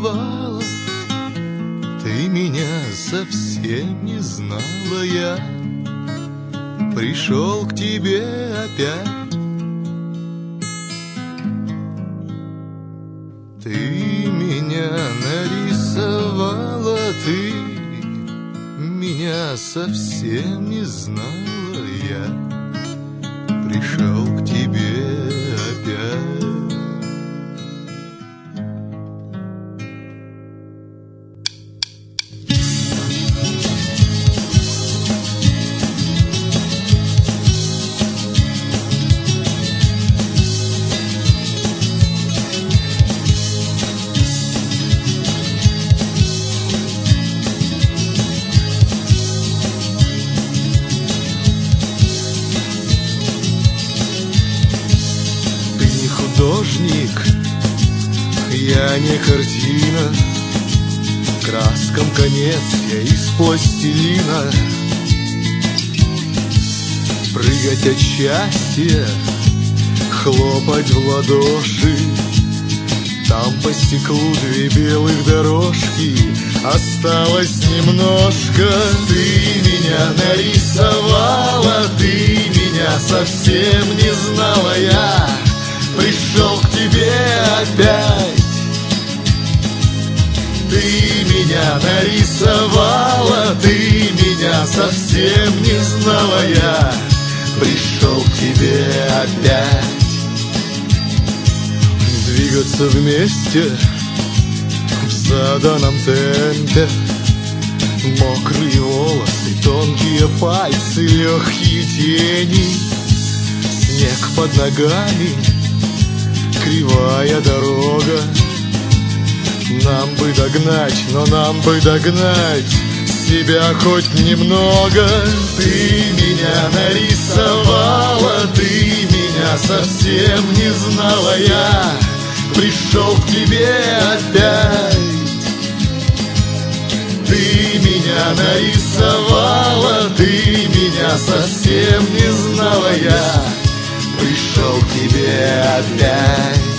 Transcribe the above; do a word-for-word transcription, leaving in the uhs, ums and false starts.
нарисовала. Ты меня совсем не знала, я пришел к тебе опять. Ты меня нарисовала, ты меня совсем не знала, я пришел к тебе опять. Художник, я не картина, краскам конец я из пластилина. Прыгать от счастья, хлопать в ладоши, там по стеклу две белых дорожки, осталось немножко. Ты меня нарисовала, ты меня совсем не знала, я пришел к тебе опять. Ты меня нарисовала, ты меня совсем не знала, я пришел к тебе опять. Двигаться вместе в заданном темпе, мокрые волосы, тонкие пальцы, легкие тени, снег под ногами, кривая дорога. Нам бы догнать, но нам бы догнать себя хоть немного. Ты меня нарисовала, ты меня совсем не знала, я пришел к тебе опять. Ты меня нарисовала, ты меня совсем не знала, я пришел к тебе опять.